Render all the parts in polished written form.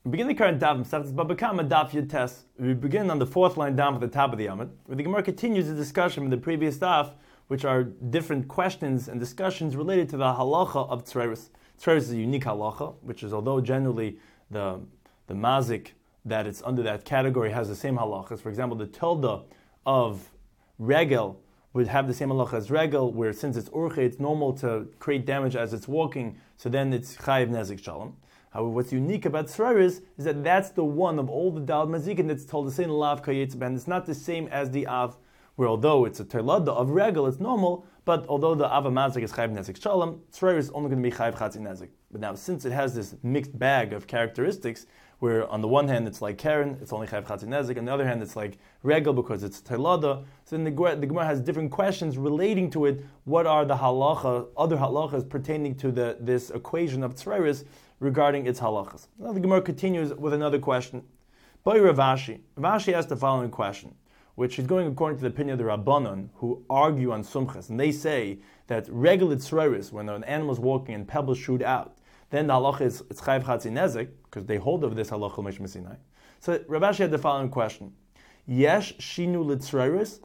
We begin the current daf, Masechtas Baba Kama, daf Yud Tes. We begin on the fourth line down at the top of the Amud, where the Gemara continues the discussion from the previous daf, which are different questions and discussions related to the halacha of tzreiros. Tzreiros is a unique halacha, which is, although generally the mazik that it's under that category has the same halachas. For example, the tilde of regel would have the same halacha as regel, where since it's urche, it's normal to create damage as it's walking, so then it's chayiv nezik shalom. However, what's unique about tzreiros is that that's the one of all the dal mazikin that's told the same lav kayetz ben. It's not the same as the av, where although it's a terlada of regel, it's normal, but although the av mazik is chayiv nezik shalom, tzreiros is only going to be chayiv chatzi nezik. But now, since it has this mixed bag of characteristics, where on the one hand it's like Karen, it's only chayiv chatzi nezik, on the other hand it's like regel because it's terlada. So then the Gemara has different questions relating to it. What are the halacha, other halachas pertaining to this equation of tzreiros regarding its halachas? Now the Gemara continues with another question. By Rav Ashi. Rav Ashi asked the following question, which is going according to the opinion of the Rabbanon, who argue on Sumchas, and they say that regular tzreiros, when an animal is walking and pebbles shoot out, then the halacha is it's chayiv chatzi nezik, because they hold of this halacha l'mesh Sinai. So Rav Ashi had the following question: Yesh shinu l'tzreiros?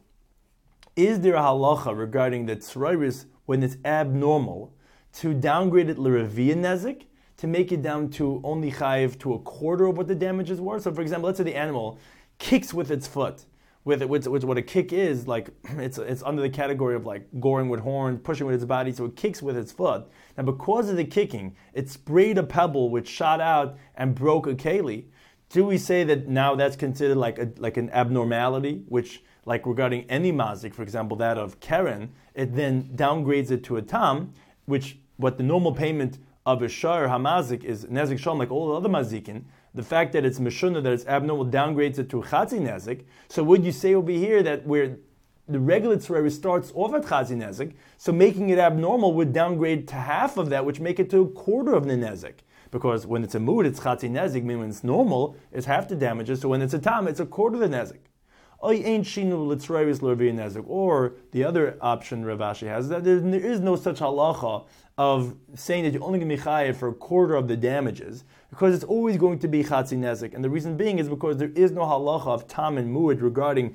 Is there a halacha regarding the tzreiros when it's abnormal to downgrade it l'revia nezik, to make it down to only chayiv to a quarter of what the damages were? So, for example, let's say the animal kicks with its foot. With what a kick is, like it's under the category of like goring with horns, pushing with its body, so it kicks with its foot. Now, because of the kicking, it sprayed a pebble which shot out and broke a keli. Do we say that now that's considered like an abnormality, which, like regarding any mazik, for example, that of Karen, it then downgrades it to a tam, which what the normal payment of a shar hamazik is nezik shalom, like all the other mazikin. The fact that it's meshuna, that it's abnormal, downgrades it to chatzi nezik. So would you say over here that where the regular tzreiros starts off at chatzi nezik, so making it abnormal would downgrade to half of that, which make it to a quarter of the nezik? Because when it's a mood, it's chatzi nezik, meaning when it's normal, it's half the damages. So when it's a tam, it's a quarter of the nezik. Or the other option Rav Ashi has, that there is no such halacha of saying that you're only going to be chayiv for a quarter of the damages, because it's always going to be chatzi nezik. And the reason being is because there is no halacha of tam and muad regarding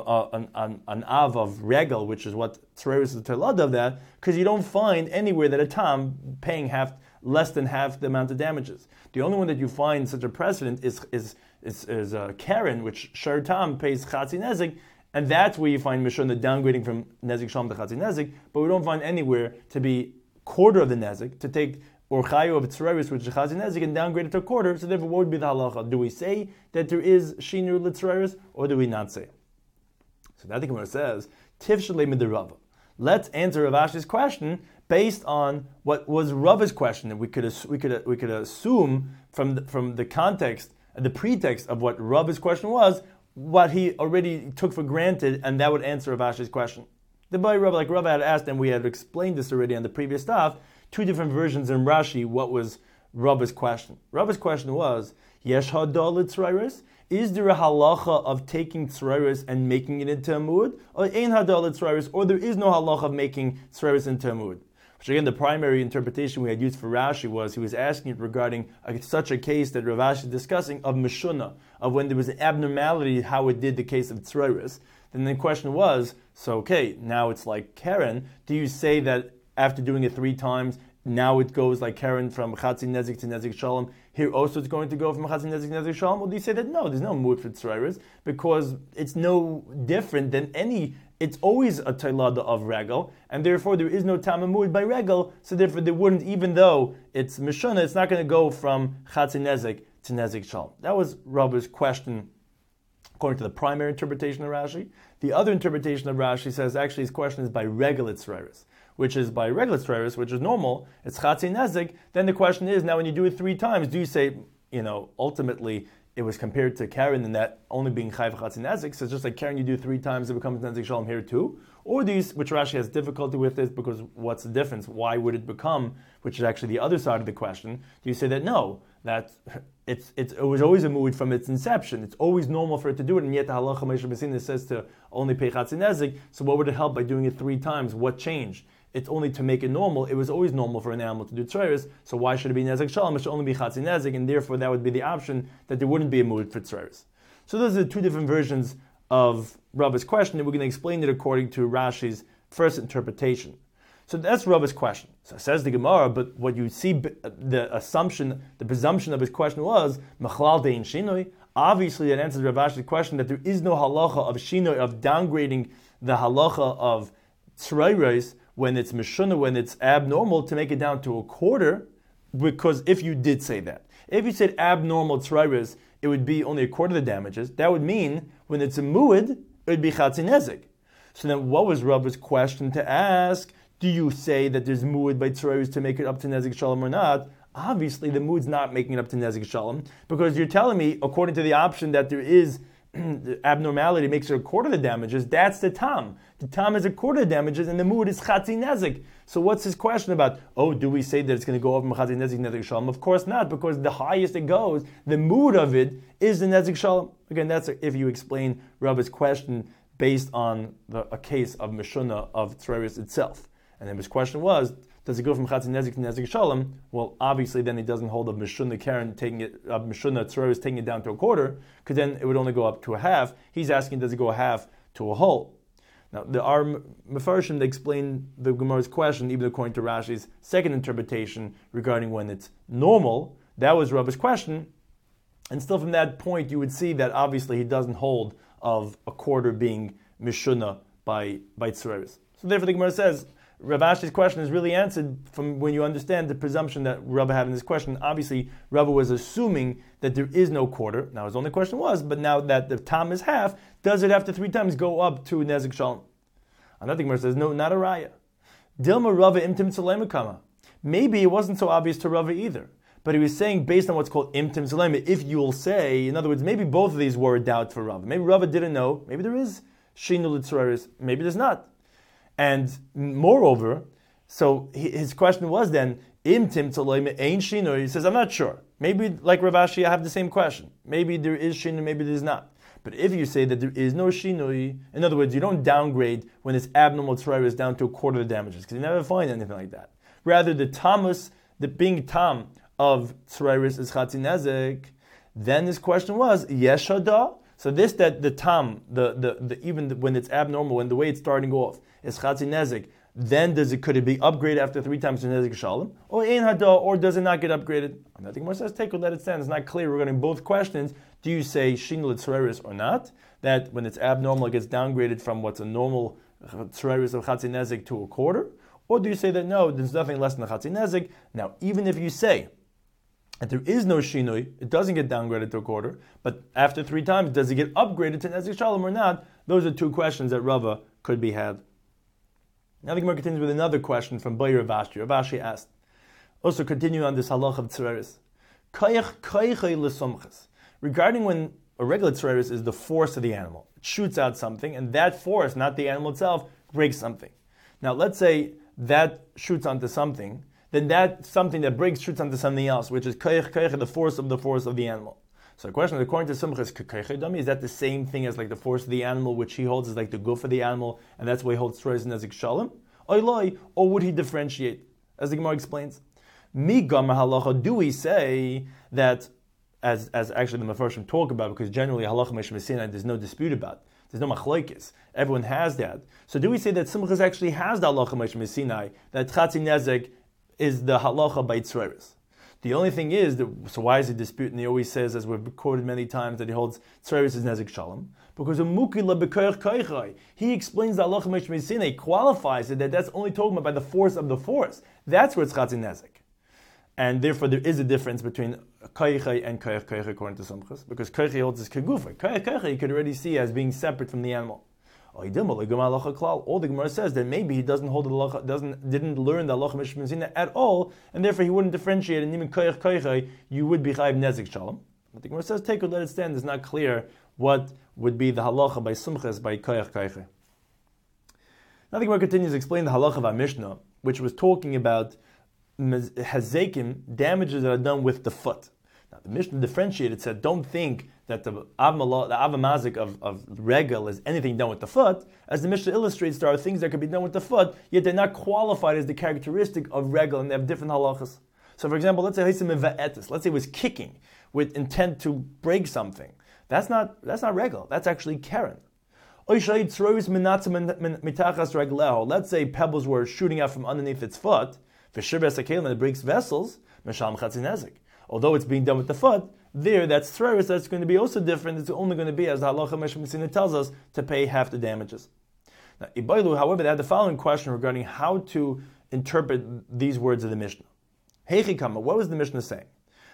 an av of regel, which is what tzreiros is the telad of that, because you don't find anywhere that a tam paying less than half the amount of damages. The only one that you find such a precedent is Karen, which shar tam pays chatzi nezik, and that's where you find mishuna downgrading from nezik shalom to chatzi nezik, but we don't find anywhere to be quarter of the nezik, to take orchayu of tzreiros, which is chatzi nezik, and downgrade it to a quarter. So therefore, what would be the halacha? Do we say that there is shinu l'tzreiros, or do we not say? So that the Gemara says, tif shalei midirava. Let's answer Rav Ashi's question based on what was Rava's question. And we could assume from the context, the pretext of what Rava's question was, what he already took for granted, and that would answer Rav Ashi's question. The boy Rava, like Rava had asked, and we had explained this already on the previous stuff, two different versions in Rashi. What was Rava's question? Rava's question was, Yesh hadal tzreiros? Is there a halacha of taking tzreiros and making it into a muad? Or ein hadal tzreiros? Or there is no halacha of making tzreiros into a muad? Which again, the primary interpretation we had used for Rashi was he was asking it regarding such a case that Rav Ashi is discussing of meshuna, of when there was an abnormality, how it did the case of tzreiros. Then the question was, so okay, now it's like Karen. Do you say that after doing it 3 times, now it goes like Karen from chatzi nezik to nezik shalom? Here also it's going to go from chatzi nezik to nezik shalom? Or do you say that no, there's no mood for tzreiros, because it's no different than any, it's always a tailada of regel, and therefore there is no tamamud by regel, so therefore there wouldn't, even though it's mishuna, it's not going to go from chatzi nezik to nezik shalom. That was Rabbi's question according to the primary interpretation of Rashi. The other interpretation of Rashi says actually his question is by regular tzreiros, which is by regular tzreiros, which is normal, it's chatzi nezik. Then the question is, now when you do it 3 times, do you say, ultimately it was compared to Karen and that only being chayiv chatzi nezik, so it's just like Karen, you do 3 times, it becomes nezik shalom here too? Or these, which Rashi has difficulty with this, because what's the difference? Why would it become, which is actually the other side of the question, do you say that no, that it was always a mood from its inception. It's always normal for it to do it, and yet the halacha Moshe Messina says to only pay chatzi nezik. So what would it help by doing it 3 times? What changed? it's only to make it normal. It was always normal for an animal to do tzeres, so why should it be nezek shalom? It should only be chatzi nezek, and therefore that would be the option that there wouldn't be a mood for tzeres. So those are two different versions of Rava's question, and we're going to explain it according to Rashi's first interpretation. So that's Rava's question. So says the Gemara, but what you see, the assumption, the presumption of his question was, Machlal dein shinoi. Obviously that answers Rav Ashi's question that there is no halacha of shinoi, of downgrading the halacha of tzrayros when it's mishuna, when it's abnormal, to make it down to a quarter, because if you did say that. If you said abnormal tzrayros, it would be only a quarter of the damages. That would mean when it's a mu'id, it would be chatzi nezek. So then what was Rava's question to ask? Do you say that there's mu'id by tzrayros to make it up to nezek shalom or not? Obviously the mu'id's not making it up to nezek shalom, because you're telling me, according to the option that there is the abnormality makes it a quarter of the damages, that's the tam. The tam is a quarter of the damages, and the mu'id is chatzi nezek. So what's his question about? Oh, do we say that it's going to go over chatzi nezek, nezek shalom? Of course not, because the highest it goes, the mu'id of it is the nezek shalom. Again, that's if you explain Rabbi's question based on a case of mishuna of tzrayros itself. And then his question was, does it go from chatzi nezek to nezek shalom? Well, obviously then he doesn't hold of mishuna karen taking it, mishuna tzrayros taking it down to a quarter, because then it would only go up to a half. He's asking, does it go a half to a whole? Now, there are mefarshim that explain the Gemara's question, even according to Rashi's second interpretation regarding when it's normal. That was Rabbi's question. And still from that point, you would see that obviously he doesn't hold of a quarter being mishuna by tzrayros. So therefore the Gemara says, Rav Ashi's question is really answered from when you understand the presumption that Rabbi had in this question. Obviously, Rabbi was assuming that there is no quarter. Now his only question was, but now that the tam is half, does it after 3 times go up to nezek shalom? Another Gemara says, no, not a raya. Dilma Rava imtim tzalemakama. Maybe it wasn't so obvious to Rava either. But he was saying based on what's called imtim tzalema, if you'll say, in other words, maybe both of these were a doubt for Rava. Maybe Rava didn't know. Maybe there is shinu l'tzareres. Maybe there's not. And moreover, so his question was then, imtim tzalema ein shinu. He says, I'm not sure. Maybe like Rav Ashi, I have the same question. Maybe there is shinu, maybe there's not. But if you say that there is no shinui, in other words, you don't downgrade when it's abnormal tzrayros down to a quarter of the damages, because you never find anything like that. Rather, the tamus, the being tam of tzrayros is chatzi nezek. Then his question was yeshada. So this that the tam, the even when it's abnormal, when the way it's starting off is chatzi nezek, then could it be upgraded after 3 times to nezek shalom, or ein hada, or does it not get upgraded? Nothing more says take let it stand. It's not clear regarding both questions. Do you say shin l'tzareres or not? That when it's abnormal, it gets downgraded from what's a normal tzareres of chatzi nezek to a quarter, or do you say that no, there's nothing less than a chatzi nezek? Now, even if you say that there is no shinui, it doesn't get downgraded to a quarter, but after 3 times, does it get upgraded to nezek shalom or not? Those are 2 questions that Rava could be had. Now the Gemara continues with another question from Bayer Rav Ashi. Rav Ashi asked, also continue on this halach of tzereres. Regarding when a regular tzereres is the force of the animal. It shoots out something, and that force, not the animal itself, breaks something. Now let's say that shoots onto something, then that something that breaks shoots onto something else, which is the force of the animal. So the question, according to Simcha, is that the same thing as like the force of the animal, which he holds is like the goof of the animal, and that's why he holds tzereres and nezek shalom? Or would he differentiate? As the Gemara explains, Mi gamar halacha, do we say that, as actually the Mefarshim talk about, because generally halacha Moshe Sinai there's no dispute about, there's no machlokes, everyone has that. So do we say that Simchas actually has the halacha Moshe Sinai, that chatzi nezek is the halacha by tzereres? The only thing is, so why is he disputing? He always says, as we've quoted many times, that he holds tzereres is nezek shalom, because he explains the halacha Moshe Sinai, qualifies it that that's only talking about by the force of the force. That's where it's chatzi nezek. And therefore there is a difference between koichai and koich according to Simchas, because koichai holds his kegufa. Koich you could already see as being separate from the animal. All the Gemara says that maybe he doesn't hold the didn't learn the halacha Moshe Sinai at all, and therefore he wouldn't differentiate. And even koichai, you would be chayiv nezek shalom. But the Gemara says, take let it stand. It's not clear what would be the halacha by Simchas by koichai. Now the Gemara continues to explain the halacha of our Mishnah, which was talking about hazekim, damages that are done with the foot. Now the Mishnah differentiated, said, don't think that the avamazik of regel is anything done with the foot. As the Mishnah illustrates, there are things that can be done with the foot, yet they're not qualified as the characteristic of regel, and they have different halachas. So for example, let's say it was kicking with intent to break something. That's not regel, that's actually keren. Let's say pebbles were shooting out from underneath its foot, and it breaks vessels, although it's being done with the foot, that's throws, that's going to be also different. It's only going to be, as the halacha Meshmesina tells us, to pay half the damages. Now, Ibailu, however, they had the following question regarding how to interpret these words of the Mishnah. Heichikama, what was the Mishnah saying?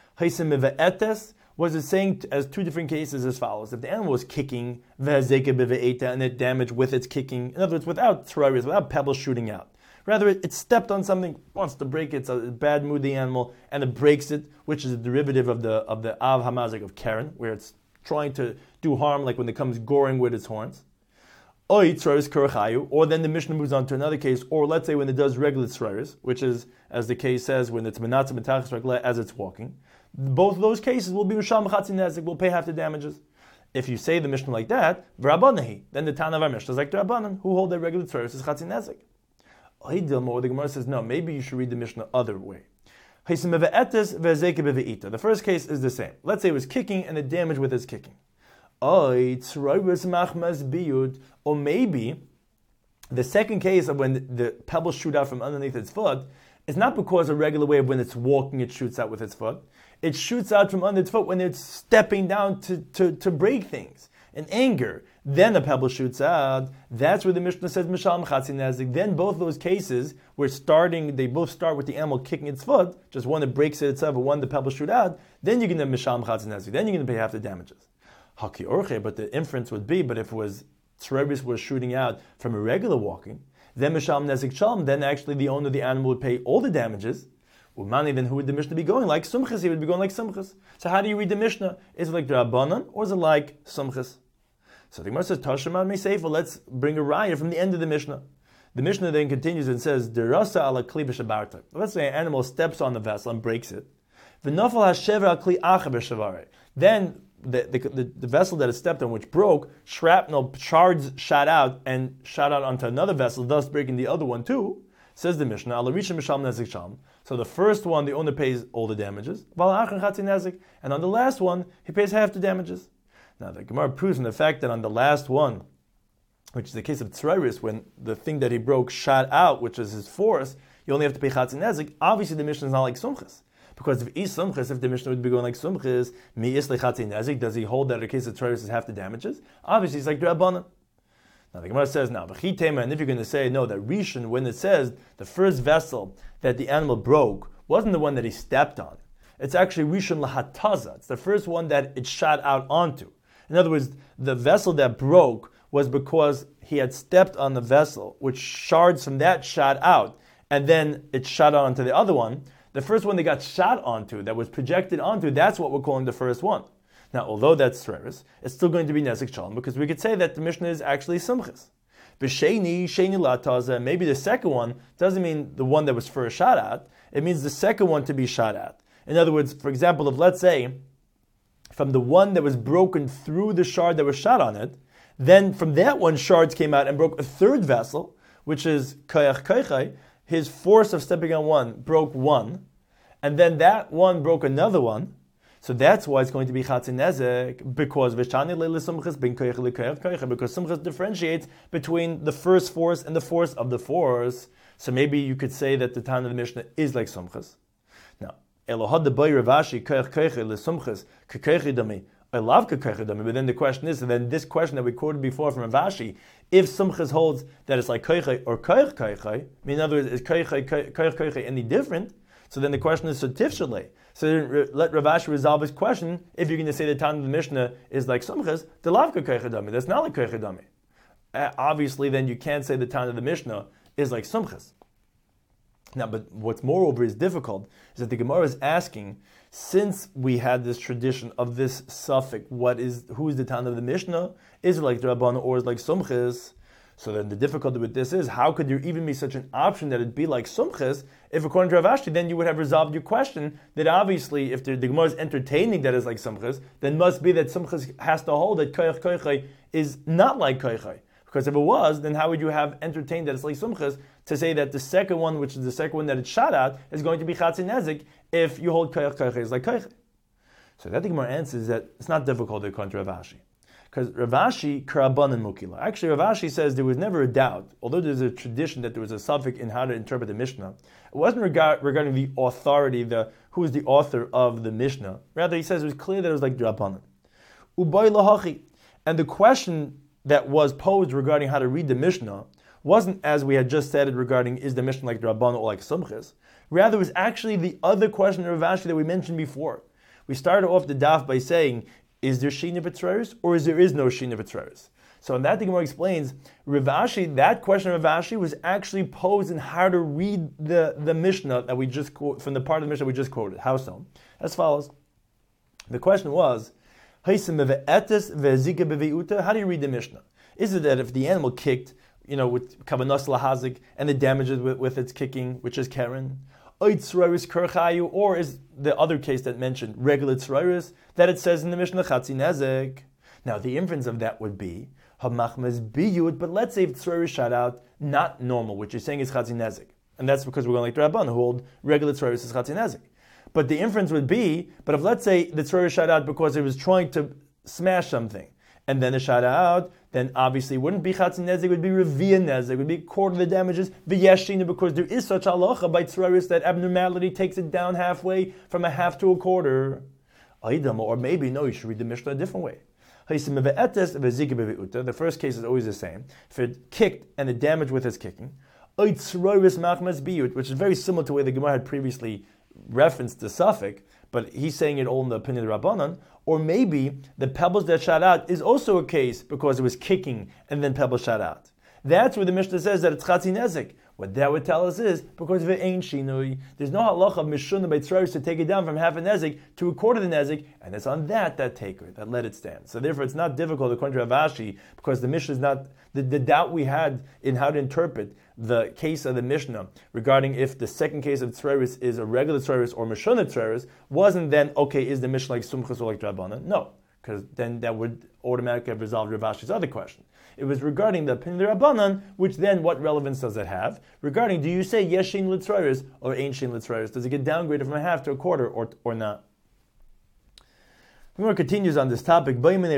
Was it saying as two different cases as follows? If the animal was kicking, and it damaged with its kicking, in other words, without teraris, without pebbles shooting out. Rather, it stepped on something, wants to break it, it's a bad mood, the animal, and it breaks it, which is a derivative of the av hamazik of keren, where it's trying to do harm, like when it comes goring with its horns. Or then the Mishnah moves on to another case, or let's say when it does regular teraris, which is, as the case says, when it's menatz metachas regla as it's walking. Both of those cases will be mishal mechatzi nezik, will pay half the damages. If you say the Mishnah like that, v'rabbanahi, then the Tana of our Mishnah is like the Rabbanan, who hold that regular tzaris is chatzi nezik. The Gemara says, no, maybe you should read the Mishnah other way. The first case is the same. Let's say it was kicking and it damaged with its kicking. Or maybe the second case of when the pebbles shoot out from underneath its foot is not because a regular way of when it's walking it shoots out with its foot. It shoots out from under its foot when it's stepping down to break things in anger. Then a pebble shoots out. That's where the Mishnah says Mishal Mechatzi Nezik. Then both those cases they both start with the animal kicking its foot, just one that breaks it itself, and one the pebble shoot out. Then you're going to Mishal Mechatzi Nezik. Then you're going to pay half the damages. Haki Orche, but the inference would be, but if it was Tzerebis was shooting out from a regular walking, then Mishal Nezik Shalom, then actually the owner of the animal would pay all the damages. Umani, then who would the Mishnah be going like? Sumchas, he would be going like Sumchas. So how do you read the Mishnah? Is it like the Rabbanan, or is it like Sumchas? So the Gemara says, Tashemad Meiseifa, let's bring a raya from the end of the Mishnah. The Mishnah then continues and says, Derasa ala kli b'shabarta. Let's say an animal steps on the vessel and breaks it. V'nafal hashever al kli acha b'shavare. Then the vessel that it stepped on, which broke, shrapnel shards shot out onto another vessel, thus breaking the other one too. Says the Mishnah, ala rishon mishal nezik sham. So the first one, the owner pays all the damages. And on the last one, he pays half the damages. Now the Gemara proves from the fact that on the last one, which is the case of Tzerebis, when the thing that he broke shot out, which is his force, you only have to pay Chatzi Nezik. Obviously the Mishnah is not like Sumchas. Because if the Mishnah would be going like Sumchas, mi isli Chatzi Nezik, does he hold that in the case of Tzerebis is half the damages? Obviously it's like Rabbanan. Now the Gemara says, now, and if you're going to say, no, that Rishon, when it says the first vessel that the animal broke, wasn't the one that he stepped on. It's actually Rishon Lahataza. It's the first one that it shot out onto. In other words, the vessel that broke was because he had stepped on the vessel, which shards from that shot out, and then it shot out onto the other one. The first one that got shot onto, that was projected onto, that's what we're calling the first one. Now, although that's Tzerebis, it's still going to be Nezik Shalom, because we could say that the Mishnah is actually Sumchas. B'sheni, Sheni Lataza, maybe the second one doesn't mean the one that was first shot at, it means the second one to be shot at. In other words, for example, if let's say, from the one that was broken through the shard that was shot on it, then from that one shards came out and broke a third vessel, which is Kayach Kaychai, his force of stepping on one broke one, and then that one broke another one. So that's why it's going to be Chatzi Nezek, because Vishani Leila Sumchas bin Kayach Lekayach Kayach, because Sumchas differentiates between the first force and the force of the force. So maybe you could say that the Tana of the Mishnah is like Sumchas. Now, Elohad the boy Ravashi Kayach Kayach Le Sumchas Kayach Dami. I love Kayach Dami, but then the question is, and then this question that we quoted before from Ravashi, if Sumchas holds that it's like Kayach or Kayach Kayach, I mean, in other words, is Kayach any different? So then the question is Tifshalei. So let Ravashi resolve his question. If you're going to say the Tana of the Mishnah is like Sumchas, the Lavka Kaychadami. That's not like Kaychadami. Obviously, then you can't say the Tana of the Mishnah is like Sumchas. Now, but what's moreover is difficult is that the Gemara is asking, since we had this tradition of this suffix, who is the Tana of the Mishnah? Is it like the Rabban or is it like Sumchas? So then the difficulty with this is, how could there even be such an option that it'd be like sumchis, if according to Rav Ashi, then you would have resolved your question that obviously if the Gemara is entertaining that is like sumchis, then must be that sumchis has to hold that koich koichai is not like koichai. Because if it was, then how would you have entertained that it's like sumchis to say that the second one, which is the second one that it's shot at, is going to be chatzi nezik if you hold koich koichai is like koichai? So that the Gemara answers that it's not difficult according to Rav Ashi. Because Rav Ashi karabanan mukila. Actually, Rav Ashi says there was never a doubt, although there's a tradition that there was a suffix in how to interpret the Mishnah. It wasn't regarding the authority, who is the author of the Mishnah. Rather, he says it was clear that it was like drabanan. Ubay lahachi. And the question that was posed regarding how to read the Mishnah wasn't, as we had just said it, regarding is the Mishnah like drabanan or like sumchis. Rather, it was actually the other question of Rav Ashi that we mentioned before. We started off the daf by saying, is there Shina B'Tzeres or is there no Shina B'Tzeres? So in that the Gemara explains, Rav Ashi, that question of Rav Ashi was actually posed in how to read the Mishnah that we just quote, from the part of the Mishnah we just quoted. How so? As follows. The question was, how do you read the Mishnah? Is it that if the animal kicked, with kavanas lahazik and the damages with its kicking, which is keren, or is the other case that mentioned regular tzroiris, that it says in the Mishnah chatzi nezek? Now the inference of that would be hamachmas biyud, but let's say if tzroiris shot out not normal, which you're saying is chatzi nezek, and that's because we're going like the Rabban who hold regular tzroiris is chatzi nezek. But the inference would be, but if let's say the tzroiris shot out because it was trying to smash something, and then it shot out, then obviously it wouldn't be chatzi nezek, it would be revia nezek, it would be a quarter of the damages, v'yeshina, because there is such halacha by tzroiris that abnormality takes it down halfway from a half to a quarter. Or maybe, no, you should read the Mishnah a different way. The first case is always the same. If it kicked and the damage with its kicking, which is very similar to the way the Gemara had previously referenced the suffix, but he's saying it all in the opinion of the Rabbanan. Or maybe the pebbles that shot out is also a case because it was kicking and then pebbles shot out. That's where the Mishnah says that it's chatzi nezek. What that would tell us is, because of it ain't shinui, there's no halacha of mishuna by tzroiris to take it down from half a nezek to a quarter of the nezek, and it's on that take it, that let it stand. So therefore it's not difficult according to Rav Ashi, because the Mishnah is not, the doubt we had in how to interpret the case of the Mishnah regarding if the second case of tzroiris is a regular tzroiris or mishuna tzroiris, wasn't then, okay, is the Mishnah like sumchus or like drabanan? No, because then that would automatically have resolved Rav Ashi's other question. It was regarding the opinion of the Rabbanan, which then what relevance does it have? Regarding, do you say yes shin litzroiris or ain't shin litzroiris? Does it get downgraded from a half to a quarter or not? The Gemara continues on this topic. Let's say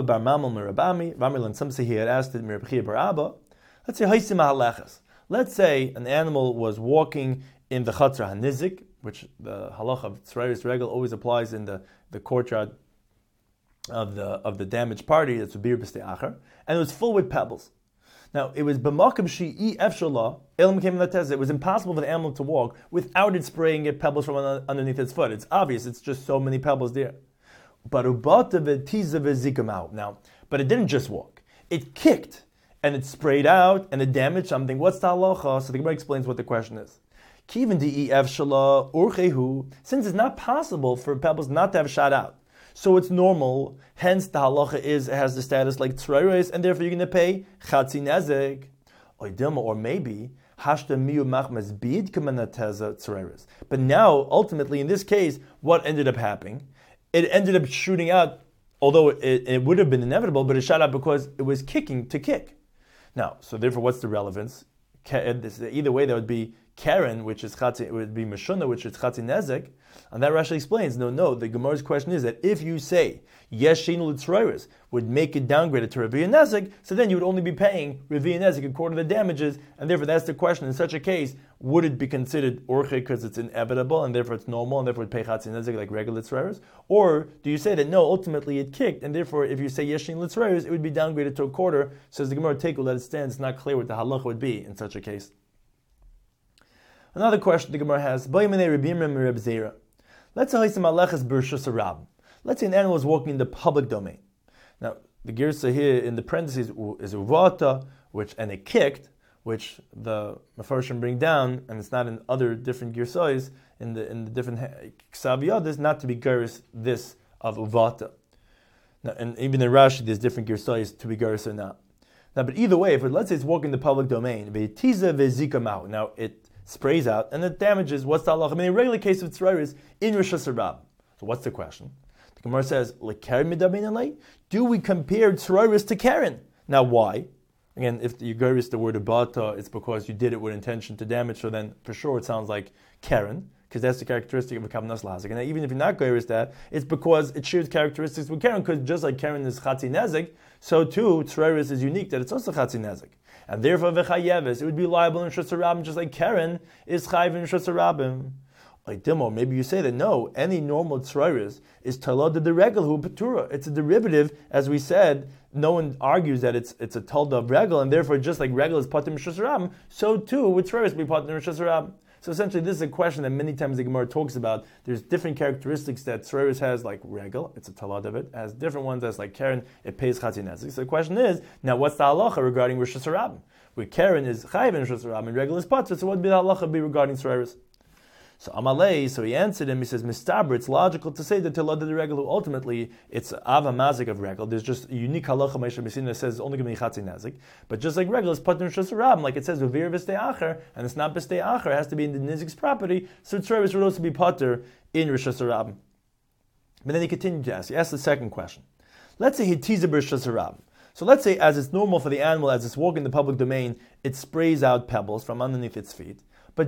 Let's say an animal was walking in the Chatzar HaNizik, which the halacha of tzroiris regel always applies in the courtyard of the damaged party. That's a bir b'stei acher, and it was full with pebbles. Now it was b'makom she'i efshalah elam came latez. It was impossible for the animal to walk without it spraying it pebbles from underneath its foot. It's obvious. It's just so many pebbles there. But ubata v'tiza v'zikam out. Now, but it didn't just walk. It kicked and it sprayed out and it damaged something. What's the halacha? So the Gemara explains what the question is. Kiven di'i efshalah urchehu. Since it's not possible for pebbles not to have shot out, so it's normal, hence the halacha is, it has the status like tzroiris, and therefore you're going to pay chatzi nezek. Or maybe, hashta miyu machmas bid kamanateza tzroiris. But now, ultimately, in this case, what ended up happening? It ended up shooting out, although it would have been inevitable, but it shot out because it was kicking to kick. Now, so therefore, what's the relevance? Either way, that would be Karen, which is chatzi, it would be Meshuna, which is chatzi nezek. And that Rashi explains, no, the Gemara's question is that if you say, yes, sheinu l'tzroiris would make it downgraded to Revi'ah nezek, so then you would only be paying Revi'ah nezek a quarter of the damages, and therefore that's the question. In such a case, would it be considered orche because it's inevitable, and therefore it's normal, and therefore it pay chatzi nezek like regular tzroiris? Or do you say that no, ultimately it kicked, and therefore if you say yes, sheinu l'tzroiris, it would be downgraded to a quarter, so as the Gemara take, let it stand, it's not clear what the halacha would be in such a case. Another question the Gemara has, let's say an animal is walking in the public domain. Now, the girsa here in the parentheses is uvata, and it kicked, which the Mefarshim bring down, and it's not in other different girsais, in the different ksav not to be girs this of uvata. Now, and even in Rashi, there's different girsais to be girs or not. Now, but either way, if let's say it's walking in the public domain, now it sprays out and it damages. What's the halacha? I mean, in a regular case of tzrayis in Rosh Hashanah. So what's the question? The Gemara says, do we compare tzrayis to Karen? Now, why? Again, if you go the word abata, it's because you did it with intention to damage. So then, for sure, it sounds like Karen, because that's the characteristic of a kavanas lazik. And even if you're not goyris that, it's because it shares characteristics with Karen. Because just like Karen is chatzi nezik, so too tzrayis is unique that it's also chatzi nezik. And therefore, v'chayeves, it would be liable in Shus Harabim, just like Karen is chayiv in Shus Harabim. Like Dimo, maybe you say that no, any normal tzrayis is talad de regel hu patura. It's a derivative, as we said. No one argues that it's a talda of regel, and therefore, just like regel is patim Shus Harabim, so too would tzrayis be patim Shus Harabim. So essentially, this is a question that many times the Gemara talks about. There's different characteristics that tzrayis has, like regel, it's a talad of it, as different ones as like Karen, it pays chatzi nezik. So the question is, now what's the halacha regarding Rosh Hashanah? Where Karen is chayiv in Rosh Hashanah and regel is patur, so what would the halacha be regarding tzrayis? So Amalei, so he answered him, he says, Mistaber, it's logical to say that Telad the regel, ultimately, it's Ava Mazik of regel. There's just a unique halacha Moshe Messina that says only give me chatzi nazik. But just like regel, it's patur Shus Harabim, like it says, V'vir v'stei acher, and it's not b'stei acher, it has to be in the nizik's property, so tzrayis would also be patur in Rosh Hashanah. But then he continued to ask, he asked the second question. Let's say he teaser b'Rosh Hashanah. So let's say, as it's normal for the animal, as it's walking in the public domain, it sprays out pebbles from underneath its feet. But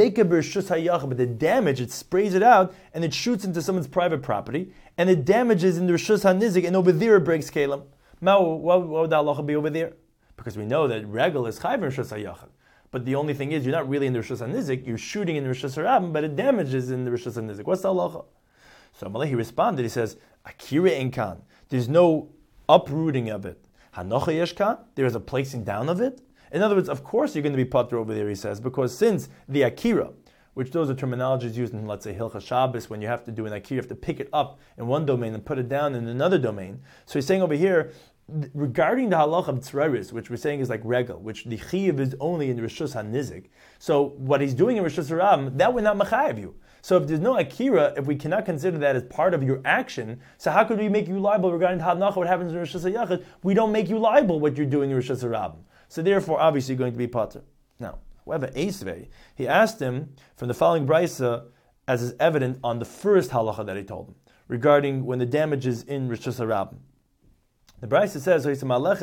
the damage, it sprays it out and it shoots into someone's private property and it damages in the Rishus HaNizik and over there it breaks Kalim. Now, what would the halacha be over there? Because we know that regel is chayv in Rishus HaYachad. But the only thing is, you're not really in the Rishus HaNizik, you're shooting in the Rishus HaRabim, but it damages in the Rishus HaNizik. What's the halacha? So Amalei, he responded, he says, Akira Enkan, there's no uprooting of it. Hanocha Yeshkan, there is a placing down of it. In other words, of course you're going to be patur over there, he says, because since the akira, which those are terminologies used in, let's say, Hilchas Shabbos, when you have to do an akira, you have to pick it up in one domain and put it down in another domain. So he's saying over here, regarding the halach of tzrayis, which we're saying is like regel, which the chiyuv is only in Rishus HaNizik. So what he's doing in Rishus Harabim, that would not machayev you. So if there's no akira, if we cannot consider that as part of your action, so how could we make you liable regarding hanacha, what happens in Rishus HaYachid? We don't make you liable what you're doing in Rishus Harabim. So therefore, obviously, you're going to be patur. Now, however, Eisvei, he asked him from the following brisa, as is evident on the first halacha that he told him, regarding when the damage is in Rishus Harabim. The brisa says, if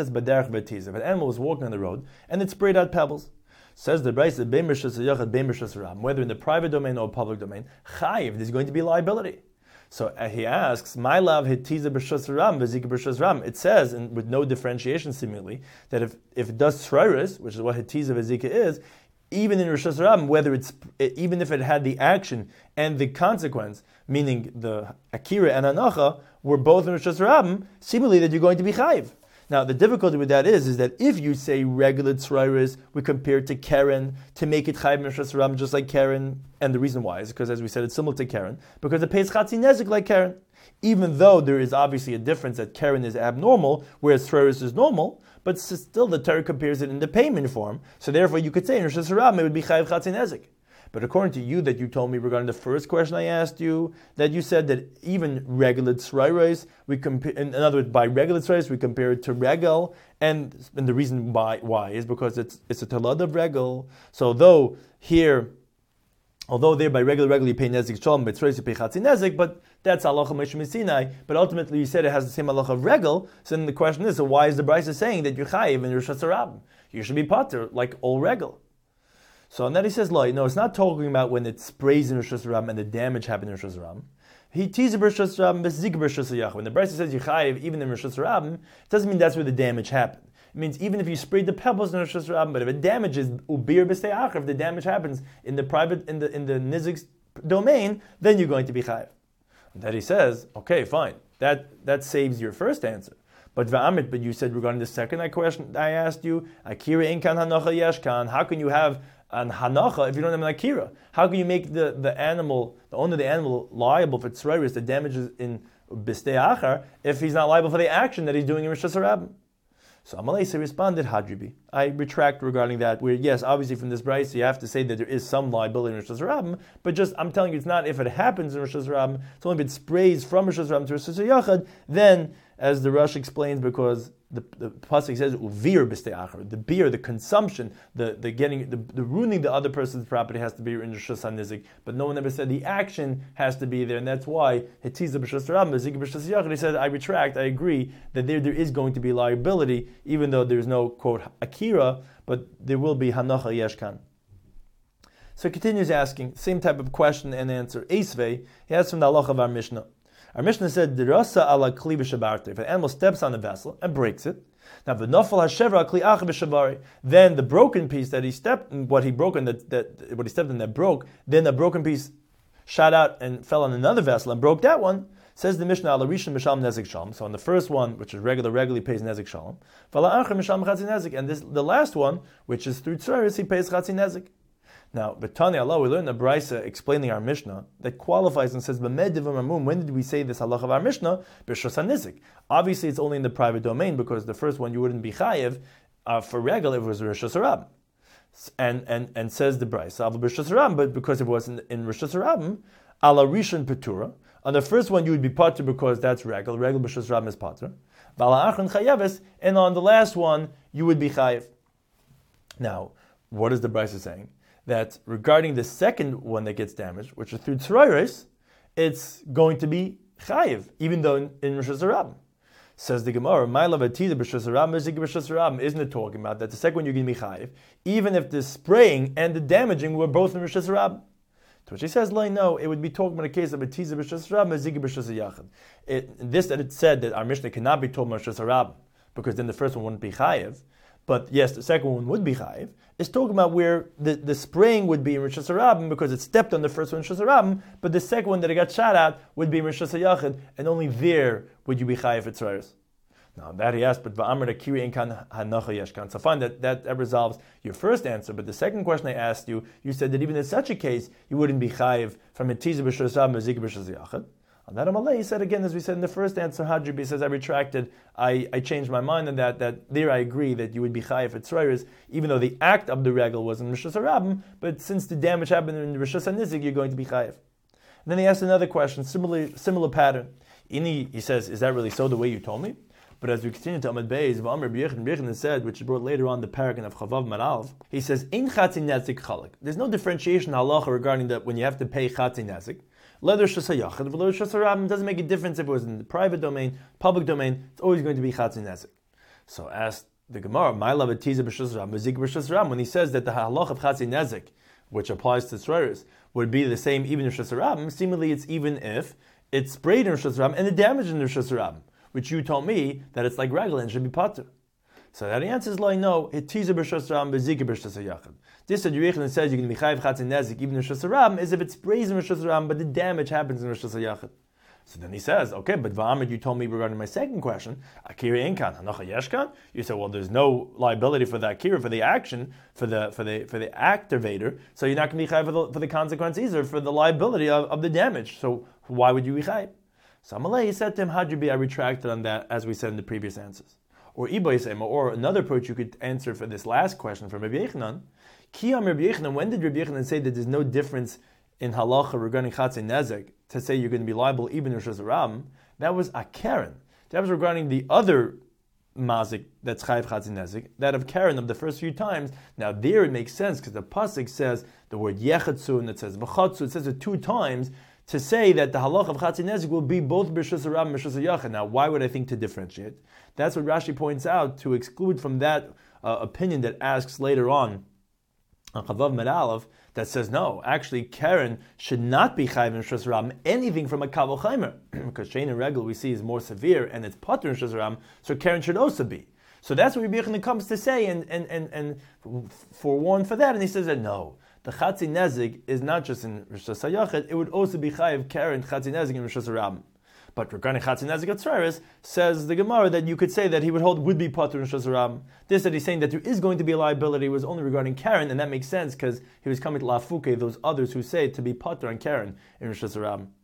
an animal was walking on the road and it sprayed out pebbles, says the brisa, whether in the private domain or public domain, chayiv, there's going to be liability. So he asks, "My love hitiza b'Rishus Harabim, v'zika b'Rishus Harabim." It says, and with no differentiation, seemingly, that if it does tzrayis, which is what hitiza v'zika is, even in Rishus Harabim, even if it had the action and the consequence, meaning the akira and anacha, were both in Rishus Harabim, seemingly that you're going to be chayiv. Now, the difficulty with that is that if you say regular tzrayis, we compare it to Karen to make it chayv in Rishus Harabim just like Karen, and the reason why is because, as we said, it's similar to Karen, because it pays chatzi nezik like Karen. Even though there is obviously a difference that Karen is abnormal, whereas tzrayis is normal, but still the Torah compares it in the payment form, so therefore you could say in Rishus Harabim it would be chayv chatzi nezik. But according to you, that you told me regarding the first question I asked you, that you said that even regular tzrayis, we compare. In other words, by regular tzrayis, we compare it to regel, and the reason why is because it's a talad of regel. So although there by regular you pay nezik shalom, by tzrayis you pay chatzi nezik, but that's halacha Moshe Messinai. But ultimately, you said it has the same halacha of regel. So then the question is, so why is the brisa saying that you're chayiv in Rishus Harabim? You should be patur like all regel. So and then he says, no, it's not talking about when it sprays in Rishus Harabim and the damage happened in Rishus Harabim. He teases Rishus Harabim, bezik Rishus HaYachid. When the brisa says Yechayiv, even in Rishus Harabim, it doesn't mean that's where the damage happened. It means even if you sprayed the pebbles in Rishus Harabim, but if it damages ubir b'stei acher, if the damage happens in the private, in the nizik's domain, then you're going to be chayiv. And then he says, okay, fine, that saves your first answer. But you said regarding the second question I asked you, akira inkan hanocha yeshkan, how can you have an hanacha if you don't have an akira? How can you make the owner of the animal liable for tzrayis, the damages in b'stei achar, if he's not liable for the action that he's doing in Rishus Harabim? So Amalei responded, Hadribi, I retract regarding that. Where yes, obviously from this brayso you have to say that there is some liability in Rosh Hashanah, but just I'm telling you it's not if it happens in Rosh Hashanah. It's only if it sprays from Rosh Hashanah to Rosh Hashanah. Then, as the Rush explains, because the pasuk says uvir b'stei achar, the beer, the consumption, the ruining the other person's property has to be in Rosh Hashanah, but no one ever said the action has to be there, and that's why Hetiza b'Rosh Hashanah, Zika b'Rosh Hashanah. He said, I retract, I agree that there is going to be liability, even though there's no quote akira, but there will be hanacha yeshkan. So he continues asking same type of question and answer. Esvei, he asks from the halacha of our Mishnah. Our Mishnah said, "Derasa ala kli b'shabarte." If an animal steps on a vessel and breaks it, now the nafal hashevra kli acha b'shabari. Then the broken piece that he stepped, what he broke in what he stepped in that broke, then the broken piece shot out and fell on another vessel and broke that one. Says the Mishnah, ala rishon misham nezik shalom. So on the first one, which is regularly pays nezik shalom. Vala acher misham chatzi nezik, and the last one, which is through tzeres, he pays chatzi nezik. Now, B'Tani Allah, we learn the brayso explaining our Mishnah that qualifies and says, when did we say this halacha of our Mishnah? B'Shos HaNizik. Obviously, it's only in the private domain because the first one you wouldn't be chayev for regal if it was Rosh Hashanah. And says the brayso, B'Shos HaRabim, but because it wasn't in Rosh Hashanah, ala rishon petura. On the first one you would be patur because that's regal. Regal B'Shos HaRabim is patur. V'ala achron chayeves, and on the last one you would be chayev. Now, what is the brayso saying? That regarding the second one that gets damaged, which is through tzeres, it's going to be chayiv, even though in Rosh Hashanah. Says the Gemara, isn't it talking about that the second one you're going to be chayiv, even if the spraying and the damaging were both in Rosh Hashanah? To which he says, no, it would be talking about a case of a tiza b'Rosh Hashanah, zigi b'Rosh Hashanah. This that it said that our Mishnah cannot be told Rosh Hashanah, because then the first one wouldn't be chayiv. But yes, the second one would be chayiv. It's talking about where the spraying would be in Rosh Hashanah because it stepped on the first one in Rosh Hashanah, but the second one that it got shot at would be in Rosh Hashanah, and only there would you be chayiv at tzeres. Now that he asked, but va'amar akiri inkan hanacha yeshkan. So fine, that resolves your first answer. But the second question I asked you, you said that even in such a case you wouldn't be chayiv from a tiza b'Rosh Hashanah zik b'Rosh Hashanah. On that Amalei, he said again, as we said in the first answer, Hajibi says, I retracted, I changed my mind on that there I agree that you would be chayiv at tzreiris, even though the act of the regal was in Rosh Hashanah, but since the damage happened in Rosh Hashanah, you're going to be chayiv. And then he asked another question, similar pattern. He says, is that really so the way you told me? But as we continue to Amud Beis, V'amar B'Yechon said, which is brought later on the paragraph of Chavav Maralv, he says, Ein chatzi nezik chalak. There's no differentiation halacha regarding that when you have to pay chatzi nezik. Leather shasayachad, v'lo shasarabim, doesn't make a difference if it was in the private domain, public domain, it's always going to be chatzi nezik. So asked the Gemara, my love tiza b'shasarabim, zik b'shasarabim, when he says that the halach of chatzi nezik, which applies to tzreiros, would be the same even in shasarabim, seemingly it's even if it's sprayed in shasarabim and the damage in the shasarabim, which you told me that it's like regular and should be patur. So that answer is like, no, it tiza b'shasarabim, b'zik b'shasayachad. This that Yechon says you can be chayiv chatzi nezik even in Rosh Hashanah is if it sprays in Rosh Hashanah, but the damage happens in Rosh Hashanah. So then he says, okay, but Va'amid, you told me regarding my second question, Akira Inkan, Hanacha Yeshkan. You said, well, there's no liability for the Akira, for the action, for the activator. So you're not going to be chayiv for the consequence either, for the liability of the damage. So why would you be chayiv? So Amalei, he said to him, Hajibi, I retracted on that, as we said in the previous answers. Or Ibai or another approach you could answer for this last question from Rabbi Yechanan. Kiyam Rabbi Yechanan, when did Rabbi Yechanan say that there's no difference in halacha regarding chatzei nezek to say you're going to be liable even in Rosh Hashanah? That was a Karen. That was regarding the other mazik that's chayiv chatzei nezek, that of Karen of the first few times. Now there it makes sense because the pasuk says the word yechatzu and it says v'chatzu. It says it 2 times to say that the halacha of chatzei nezek will be both b'Rosh Hashanah and Rosh Hashanah. Now why would I think to differentiate? That's what Rashi points out to exclude from that opinion that asks later on Chavav Medalev that says no, actually Karen should not be chayiv in Rosh Hashanah anything from a kavol chaimer because shein and regal we see is more severe and it's patur in Rosh Hashanah, so Karen should also be. So that's what Rabbi Yechanan comes to say and forewarn for that, and he says that no, the chatzi nezik is not just in Rosh Hashanah, it would also be chayiv Karen chatzi nezik in Rosh Hashanah. But regarding Chatzin Nezik Atzeres, says the Gemara that you could say that he would be Patur in Rosh Hashanah. This that he's saying that there is going to be a liability was only regarding Karen, and that makes sense because he was coming to Lafuke, those others who say to be Patur on Karen in Rosh Hashanah. Now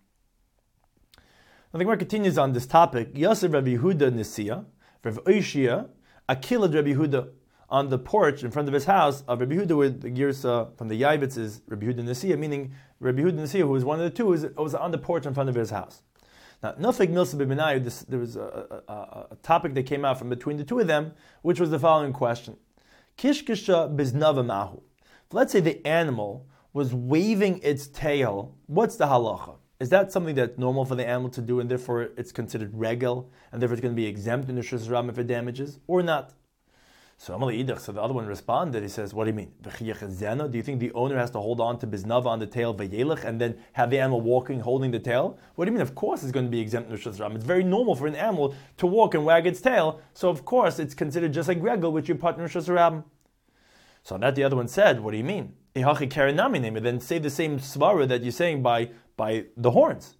the Gemara continues on this topic. Yosef Rabbi Yehuda Nisiya, Rav Oishia, Akila Rabbi Yehuda. on the porch in frront of his house of Rabbi Yehuda with the Girsa from the Yaivitz is Rabbi Yehuda Nasiya, meaning Rabbi Yehuda Nasiya, who was one of the two, was on the porch in front of his house. Now, Nafik Milsa B'Benayu, there was a topic that came out from between the two of them, which was the following question. Kishkisha biznava mahu. Let's say the animal was waving its tail. What's the halacha? Is that something that's normal for the animal to do, and therefore it's considered regel, and therefore it's going to be exempt in the Rishus Ram if it damages, or not? So the other one responded, he says, what do you mean? Do you think the owner has to hold on to biznava on the tail, and then have the animal walking, holding the tail? What do you mean? Of course it's going to be exempt in the Rishus Ram. It's very normal for an animal to walk and wag its tail, so of course it's considered just like regel, which you put in Rishus Ram. So on that the other one said, what do you mean? Then say the same svara that you're saying by the horns.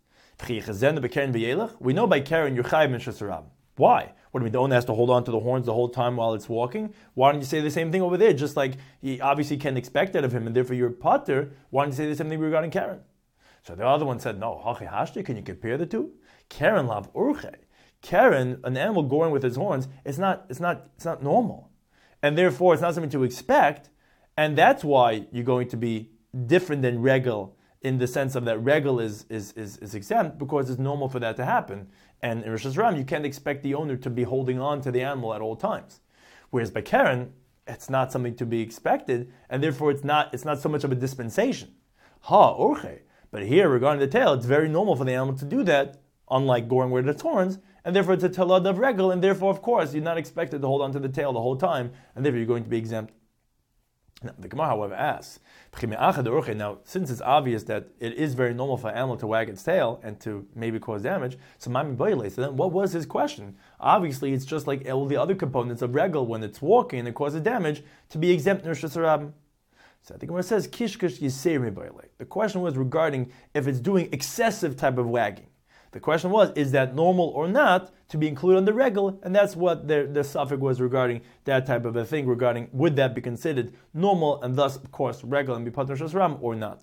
We know by Karen you're chayiv in Rishus Ram. Why? What do you mean? The owner has to hold on to the horns the whole time while it's walking? Why don't you say the same thing over there? Just like he obviously can't expect that of him, and therefore you're potter. Why don't you say the same thing regarding Karen? So the other one said, no. Can you compare the two? Karen lav urche. Karen, an animal going with its horns, it's not normal, and therefore it's not something to expect, and that's why you're going to be different than regel in the sense of that regel is exempt because it's normal for that to happen. And in Rishus Ram, you can't expect the owner to be holding on to the animal at all times. Whereas by Karen, it's not something to be expected, and therefore it's not so much of a dispensation. Orche. But here, regarding the tail, it's very normal for the animal to do that, unlike going with its horns, and therefore it's a talad of regel, and therefore, of course, you're not expected to hold on to the tail the whole time, and therefore you're going to be exempt. Now, the Gemara, however, asks, now, since it's obvious that it is very normal for an animal to wag its tail and to maybe cause damage, so then what was his question? Obviously, it's just like all the other components of regel when it's walking and it causes damage to be exempt in Rishus Harabim. So the Gemara says, Kishkish Yisei Bayle. The question was regarding if it's doing excessive type of wagging. The question was, is that normal or not to be included on the regel? And that's what the suffix was regarding that type of a thing, regarding would that be considered normal and thus, of course, regel and be part of Rishus Ram or not?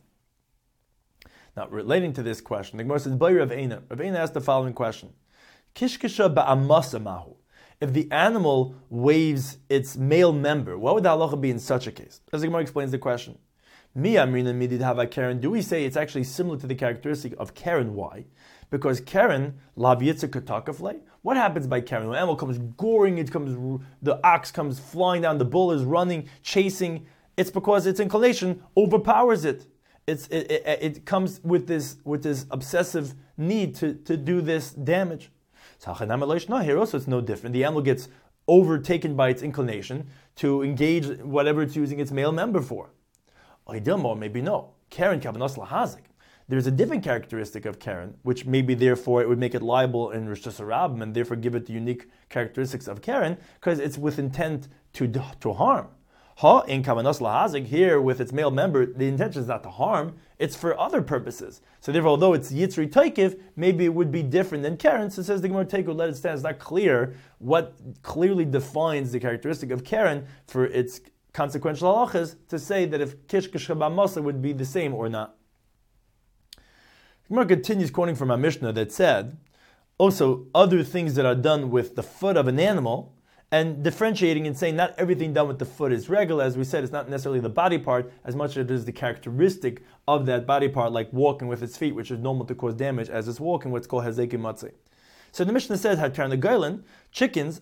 Now, relating to this question, the Gemara says, Bay Rav Eina. Rav Eina asked the following question. Kishkisha ba'amasa mahu. If the animal waves its male member, what would the halacha be in such a case? As the Gemara explains the question. Mi amrina midid hava Karen. Do we say it's actually similar to the characteristic of Karen? Why? Because Karen, lav yitzah katakafle. What happens by Karen? When the animal comes goring, the ox comes flying down, the bull is running, chasing. It's because its inclination overpowers it. It comes with this obsessive need to do this damage. So here also it's no different. The animal gets overtaken by its inclination to engage whatever it's using its male member for. Or maybe no. Karen kavanos lahazik. There's a different characteristic of Karen, which maybe therefore it would make it liable in Rishus Harabim and therefore give it the unique characteristics of Karen, because it's with intent to harm. In kavanos lahazik, here with its male member, the intention is not to harm, it's for other purposes. So therefore, although it's Yitzri Taikiv, maybe it would be different than Karen. So it says the Gemara Teiku, let it stand. It's not clear what clearly defines the characteristic of Karen for its consequential halachas to say that if Kishkish Ba'amasa would be the same or not. Gemara continues quoting from a Mishnah that said, also other things that are done with the foot of an animal, and differentiating and saying not everything done with the foot is regular. As we said, it's not necessarily the body part as much as it is the characteristic of that body part, like walking with its feet, which is normal to cause damage as it's walking, what's called hazeki matzeh. So the Mishnah says, Hatar Nagailan, chickens,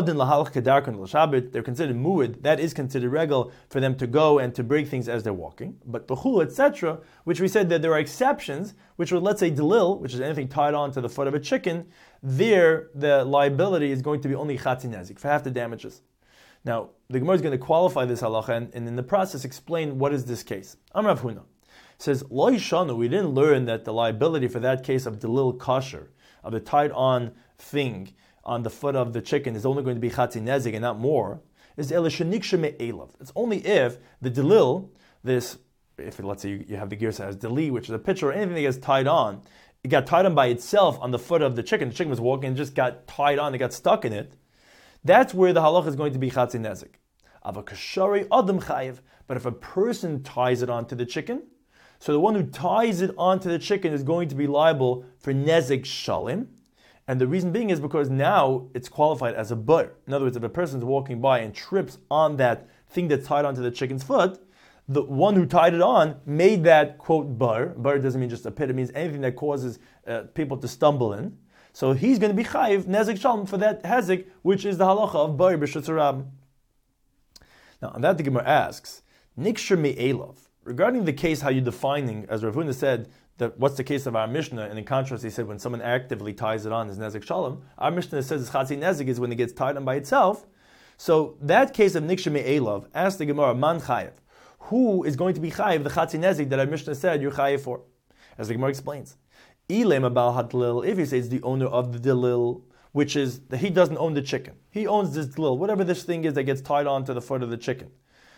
they're considered mu'id, that is considered regal for them to go and to break things as they're walking. But bechul, etc., which we said that there are exceptions, which would, let's say, delil, which is anything tied on to the foot of a chicken, there the liability is going to be only chatzi nezik, for half the damages. Now, the Gemara is going to qualify this halacha and in the process explain what is this case. Amrav Huna says, Lo yishanu, we didn't learn that the liability for that case of delil kosher, of the tied-on thing on the foot of the chicken is only going to be chatzi nezik and not more, is elishaniksheh me'elav. It's only if the delil, if let's say you have the gear that has deli, which is a pitcher or anything that gets tied on, it got tied on by itself on the foot of the chicken. The chicken was walking and just got tied on, it got stuck in it. That's where the halacha is going to be chatzi nezik. Avakashari adam chayiv. But if a person ties it onto the chicken, so the one who ties it onto the chicken is going to be liable for nezik shalim, And the reason being is because now it's qualified as a bar. In other words, if a person's walking by and trips on that thing that's tied onto the chicken's foot, the one who tied it on made that, quote, bar. Bar doesn't mean just a pit, it means anything that causes people to stumble in. So he's going to be chayiv nezek shalom for that hezek, which is the halacha of bar b'shutz harab. Now, on that the Gemara asks, Niksher me'elav, regarding the case how you're defining, as Rav Huna said, that what's the case of our Mishnah, and in contrast he said when someone actively ties it on is nezek shalom. Our Mishnah says chatzi nezek is when it gets tied on by itself. So that case of Niksher me'elav, ask the Gemara, man chayiv, who is going to be chayiv the chatzi nezek that our Mishnah said you're chayiv for? As the Gemara explains, Ilem abal hadlil, if he says the owner of the delil, which is that he doesn't own the chicken. He owns this delil, whatever this thing is that gets tied on to the foot of the chicken.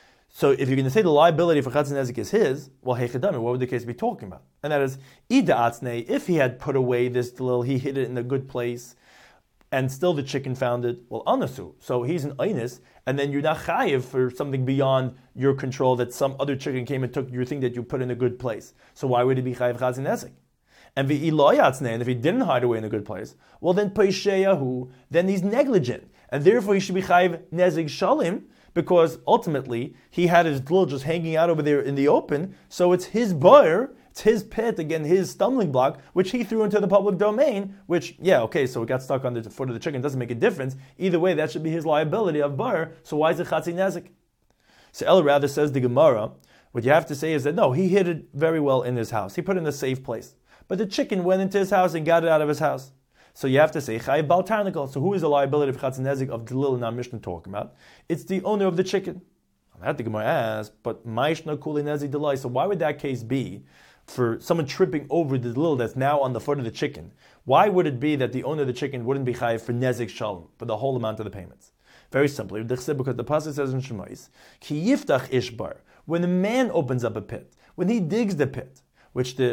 So if you're going to say the liability for chatzi nezek is his, well, heichadami, what would the case be talking about? And that is, ida atzne, if he had put away this delil, he hid it in a good place, and still the chicken found it, well, anasu. So he's an einis, and then you're not chayiv for something beyond your control that some other chicken came and took your thing that you put in a good place. So why would he be chayiv chatzi nezek? And if he didn't hide away in a good place, well then paisheyahu, then he's negligent, and therefore he should be chayiv nezek shalim, because ultimately he had his glul just hanging out over there in the open, so it's his bar, it's his pit, again his stumbling block, which he threw into the public domain, which, yeah, okay, so it got stuck on the foot of the chicken, doesn't make a difference. Either way, that should be his liability of bar, so why is it chatzi nezek? So El rather says the Gemara, what you have to say is that no, he hid it very well in his house. He put it in a safe place. But the chicken went into his house and got it out of his house. So you have to say, chayiv bal tarnakol. So who is the liability of chatzi nezek of delil in our Mishnah talking about? It's the owner of the chicken. That the Gemara asks, but ma'ishna kuli nezek delay. So why would that case be for someone tripping over the delil that's now on the foot of the chicken? Why would it be that the owner of the chicken wouldn't be chayiv for nezek shalom, for the whole amount of the payments? Very simply, because the pasuk says in Shemais, ki yiftach ishbar, when a man opens up a pit, when he digs the pit, which the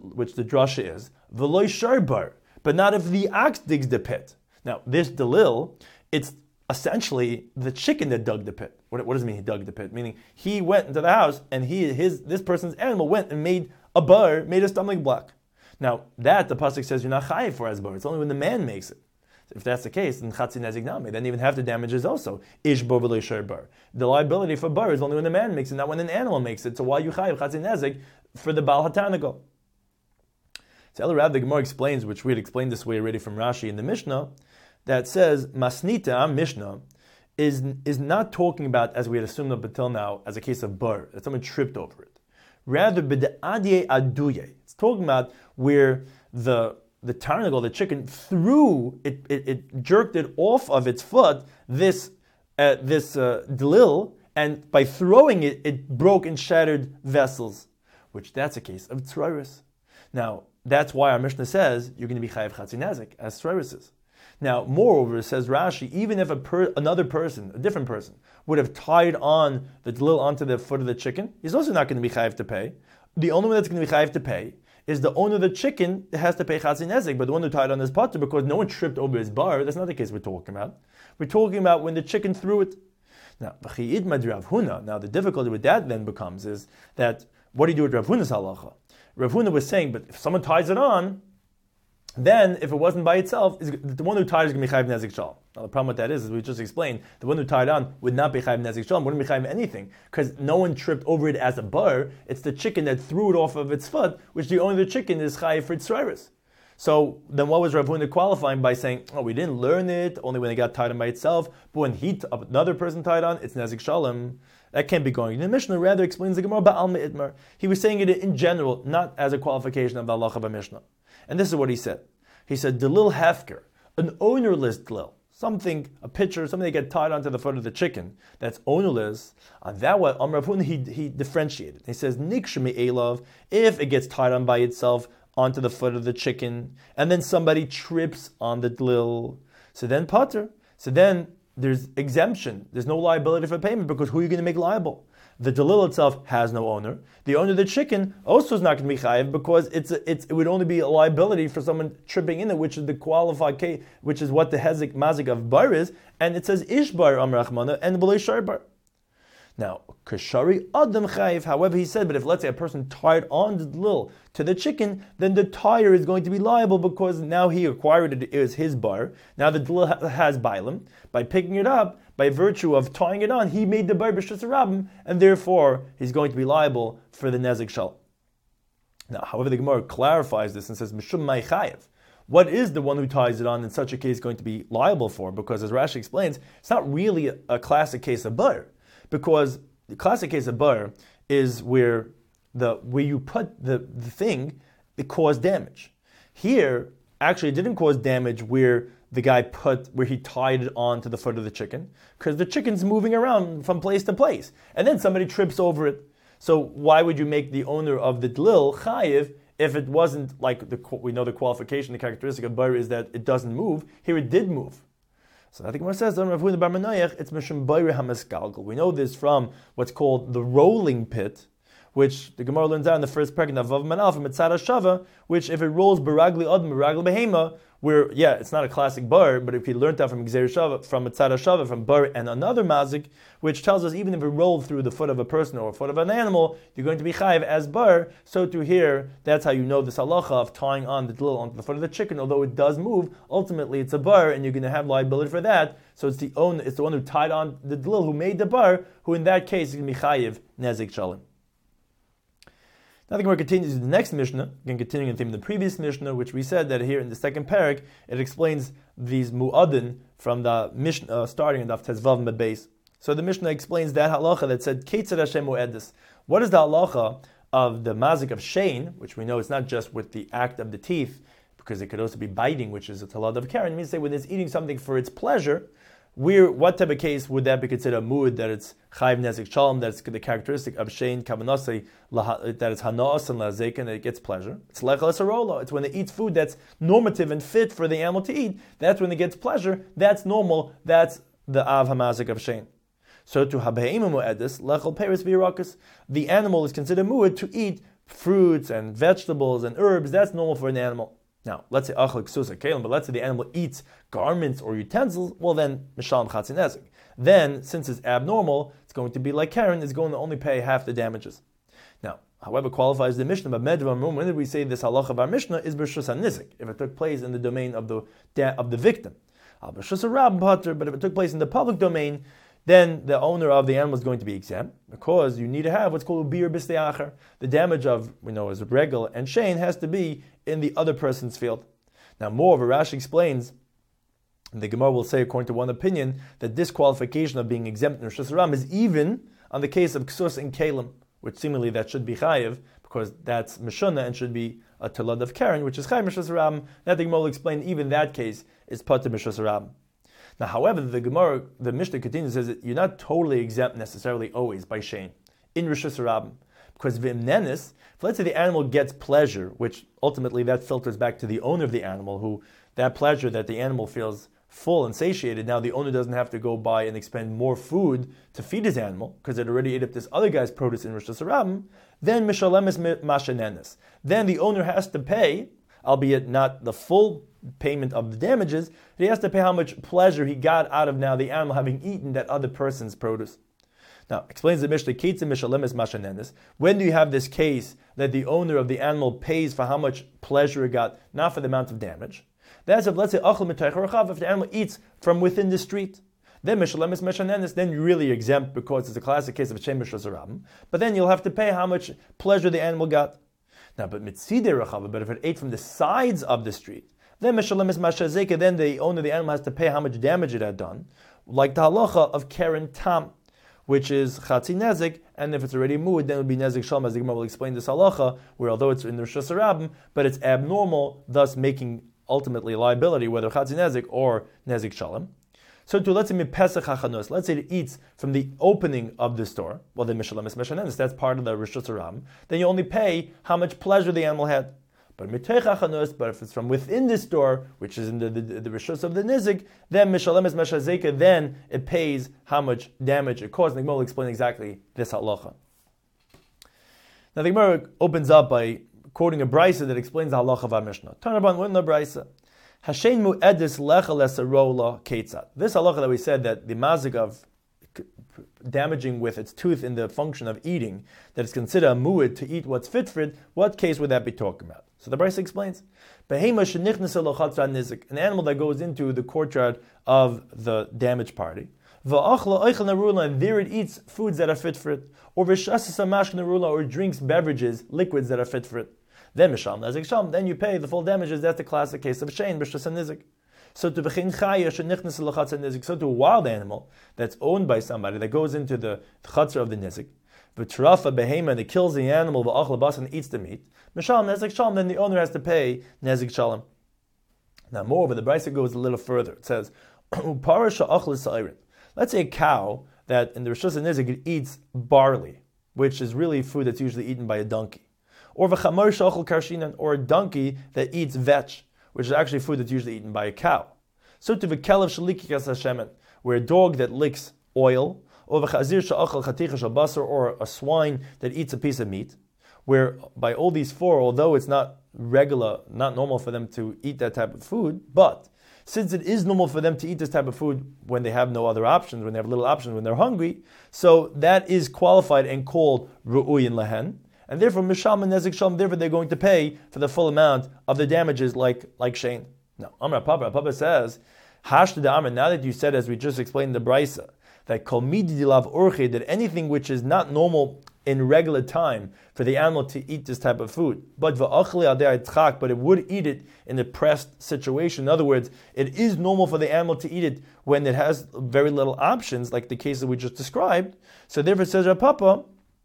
drasha is, v'loy sharbar, but not if the ox digs the pit. Now, this delil, it's essentially the chicken that dug the pit. What does it mean he dug the pit? Meaning he went into the house and this person's animal went and made a stumbling block. Now, that the pasuk says you're not chayiv for as bar. It's only when the man makes it. If that's the case, then chatzi nezek nami, then even half the damage is also ishbo v'lo sharbar. The liability for bar is only when the man makes it, not when an animal makes it. So why you chayiv chatzi nezek for the Baal HaTarnagol? So El Rav, the Gemara explains, which we had explained this way already from Rashi in the Mishnah, that says Masnita Mishnah is not talking about, as we had assumed up until now, as a case of bar, that someone tripped over it. Rather, b'de'adye aduye. It's talking about where the tarnagol, the chicken, threw it jerked it off of its foot, this delil, and by throwing it, it broke and shattered vessels, which that's a case of tzroiris. Now, that's why our Mishnah says you're going to be chayiv chatzi nezek, as tzroiris is. Now, moreover, says Rashi, even if another person, a different person, would have tied on the delil onto the foot of the chicken, he's also not going to be chayiv to pay. The only one that's going to be chayiv to pay is the owner of the chicken that has to pay chatzi nezek, but the one who tied on his potter, because no one tripped over his bar. That's not the case we're talking about. We're talking about when the chicken threw it. Now, the difficulty with that then becomes is that what do you do with Rav Huna's halacha? Rav Huna was saying, but if someone ties it on, then if it wasn't by itself, the one who tied is going to be chayiv nezek shalom. Now the problem with that is we just explained, the one who tied on would not be chayiv nezek shalom, wouldn't be chayiv anything, because no one tripped over it as a bar. It's the chicken that threw it off of its foot, which the owner of the chicken is chayiv for tzroiris. So then what was Rav Huna qualifying by saying, oh, we didn't learn it only when it got tied on by itself, but when another person tied on, it's nezek shalom. That can't be going. The Mishnah rather explains the Gemara ba'al me'itmar. He was saying it in general, not as a qualification of the halacha of Mishnah. And this is what he said. He said, delil hefker, an ownerless delil, a pitcher, something that get tied onto the foot of the chicken, that's ownerless. On that one, Rav Huna, he differentiated. He says, nikshemi elav, if it gets tied on by itself onto the foot of the chicken, and then somebody trips on the delil, so then pater. So then there's exemption. There's no liability for payment, because who are you going to make liable? The delil itself has no owner. The owner of the chicken also is not going to be chayiv, because it would only be a liability for someone tripping in it, which is the qualified case, which is what the hezek mazik of bar is. And it says ishbar amrachmana and b'lei sharbar. Now, Kashari Adam Chayiv, however, he said, but if let's say a person tied on the dlil to the chicken, then the tire is going to be liable because now he acquired it as his bar. Now the dlil has bailim. By picking it up, by virtue of tying it on, he made the bar b'shus harabim, and therefore he's going to be liable for the nezik shalom. Now, however, the Gemara clarifies this and says, Mishum Mai Chayiv. What is the one who ties it on in such a case going to be liable for? Because as Rashi explains, it's not really a classic case of bar. Because the classic case of bar is where you put the thing, it caused damage. Here, actually, it didn't cause damage where the guy where he tied it on to the foot of the chicken, because the chicken's moving around from place to place, and then somebody trips over it. So why would you make the owner of the dlil chayiv if it wasn't like we know the qualification, the characteristic of bar is that it doesn't move? Here it did move. So I think Gemara says, it's Mishum Bayre HaMesgalgal. We know this from what's called the rolling pit, which the Gemara learns out in the first parak of Vav Manal from Mitzad Shava, which if it rolls Baragli Adam, Baragli Behema, where, it's not a classic bar, but if you learned that from Gzeir Shava, from Mitzad Shava, from bar and another mazik, which tells us even if it rolled through the foot of a person or a foot of an animal, you're going to be chayiv as bar. So to here, that's how you know this halacha of tying on the dlil onto the foot of the chicken, although it does move, ultimately it's a bar, and you're going to have liability for that. So it's the one who tied on the dlil, who made the bar, who in that case is going to be chayiv nezik shalom. Now the Gemara continues to the next Mishnah, again continuing the theme of the previous Mishnah, which we said that here in the second parak, it explains these mu'adin from the Mishnah starting in Daf Tezvav Medbeis. So the Mishnah explains that halacha that said, Ketzad Hashem mu'edis. What is the halacha of the mazik of shein, which we know it's not just with the act of the teeth, because it could also be biting, which is a talad of Karen. It means that when it's eating something for its pleasure, what type of case would that be considered a mu'ud, that it's chayiv nezik shalom, that's the characteristic of shein kavanasei, that it's hanaas and lazek, and it gets pleasure? It's lechel esarola. It's when it eats food that's normative and fit for the animal to eat. That's when it gets pleasure. That's normal. That's the av hamazik of shein. So to habeim mu'edis lechel peris v'yirakas, the animal is considered mu'ud to eat fruits and vegetables and herbs. That's normal for an animal. Now, let's say achal ksusa kelim, but let's say the animal eats garments or utensils, well then, mishalem chatzin nezik. Then, since it's abnormal, it's going to be like Karen, it's going to only pay half the damages. Now, however, qualifies the Mishnah, but when did we say this halacha of our Mishnah is b'rshus hanizik, if it took place in the domain of the victim. B'rshus harab pater, but if it took place in the public domain, then the owner of the animal is going to be exempt, because you need to have what's called bir b'steacher. The damage of, we know as regel and shein, has to be in the other person's field. Now, moreover, Rashi explains, and the Gemara will say, according to one opinion, that this qualification of being exempt in Rosh Hashanah is even on the case of ksus and kalim, which seemingly that should be chayiv, because that's mishuna and should be a talad of Karen, which is chayiv Rosh Hashanah. That the Gemara will explain, even that case is pater Rosh Hashanah. Now, however, the Mishnah continues, says that you're not totally exempt necessarily always by shein in Rosh Hashanah, because v'imnenis, if let's say the animal gets pleasure, which ultimately that filters back to the owner of the animal, who that pleasure that the animal feels full and satiated, now the owner doesn't have to go buy and expend more food to feed his animal, because it already ate up this other guy's produce in Rosh Hashanah, then mishalemis mashenenis. Then the owner has to pay, albeit not the full payment of the damages, but he has to pay how much pleasure he got out of now the animal having eaten that other person's produce. Now, explains the Mishnah, when do you have this case that the owner of the animal pays for how much pleasure it got, not for the amount of damage? That's if, let's say, if the animal eats from within the street. Then then you're really exempt, because it's a classic case of Shem Mishras Harabim. But then you'll have to pay how much pleasure the animal got. Now, but if it ate from the sides of the street, then then the owner of the animal has to pay how much damage it had done, like the halacha of Karen Tam, which is Chatzi Nezik, and if it's already mu'ud, then it would be Nezik Shalom, as the Gemara will explain this halacha, where although it's in the Rosh Hashanah, but it's abnormal, thus making ultimately liability, whether Chatzi Nezik or Nezik Shalom. So to, let's say, Pesach HaChanus, let's say it eats from the opening of the store, well then Mishalem is Meshanenis, that's part of the Rosh Hashanah, then you only pay how much pleasure the animal had. But if it's from within the store, which is in the rishus of the nizik, then mishalem is meshazeka, then it pays how much damage it caused. And the Gemara will explain exactly this halacha. Now the Gemara opens up by quoting a brisa that explains the halacha of our Mishnah. Tanaban win the brisa. Hashem mu'edis lecha lesarola ketzat. This halacha that we said that the mazik of damaging with its tooth in the function of eating, that it's considered a mu'id to eat what's fit for it, what case would that be talking about? So the Brisa explains, an animal that goes into the courtyard of the damaged party, and there it eats foods that are fit for it, or drinks beverages, liquids that are fit for it. Then you pay the full damages. That's the classic case of shein b'shas nizik. So to a wild animal that's owned by somebody that goes into the chatzar of the nizik, v'trafa behema, and it kills the animal, v'achla bas, and eats the meat, mishal nezik shalom, then the owner has to pay nezik shalom. Now moreover, the Brisa goes a little further. It says, let's say a cow that in the Rishus HaNizik it eats barley, which is really food that's usually eaten by a donkey. Or v'chamor shachol karshinan, or a donkey that eats vetch, which is actually food that's usually eaten by a cow. So to v'kelev shalikikas hashemen, where a dog that licks oil, or v'chazir sha'achal chaticha shal basar, or a swine that eats a piece of meat, where by all these four, although it's not normal for them to eat that type of food, but since it is normal for them to eat this type of food when they have no other options, when they have little options, when they're hungry, so that is qualified and called ru'uyin lehen, and therefore mishal and nezik shalom, therefore they're going to pay for the full amount of the damages like shein. Now, Amar Papa says, Hashta de Amar, now that you said, as we just explained in the Brisa, that kol midi dilav orche, that anything which is not normal in regular time for the animal to eat this type of food, but but it would eat it in a pressed situation. In other words, it is normal for the animal to eat it when it has very little options, like the case that we just described. So therefore, says Rav Papa,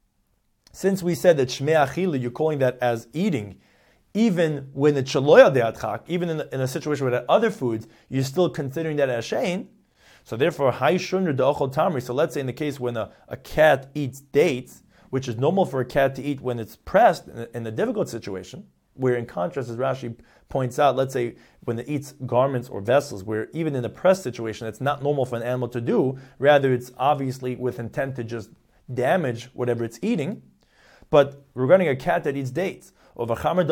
since we said that shmei achila, you're calling that as eating, even when it's shaloya de'atchak, even in a situation where there are other foods, you're still considering that as shein. So therefore, hay shunr de'ochol tamri. So let's say in the case when a cat eats dates, which is normal for a cat to eat when it's pressed in a difficult situation, where in contrast, as Rashi points out, let's say when it eats garments or vessels, where even in a pressed situation, it's not normal for an animal to do, rather it's obviously with intent to just damage whatever it's eating. But regarding a cat that eats dates, or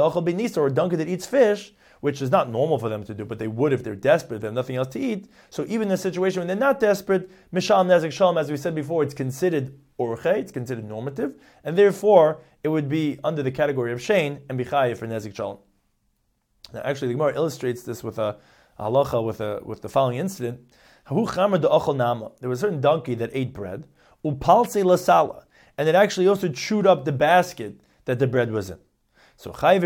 a donkey that eats fish, which is not normal for them to do, but they would if they're desperate, they have nothing else to eat. So even in a situation when they're not desperate, mishal nezik shalom, as we said before, it's considered orche, it's considered normative, and therefore it would be under the category of shein and bichayev for nezik shalom. Now actually the Gemara illustrates this with a halacha with the following incident. There was a certain donkey that ate bread, upalse lasala, and it actually also chewed up the basket that the bread was in. So Rabbi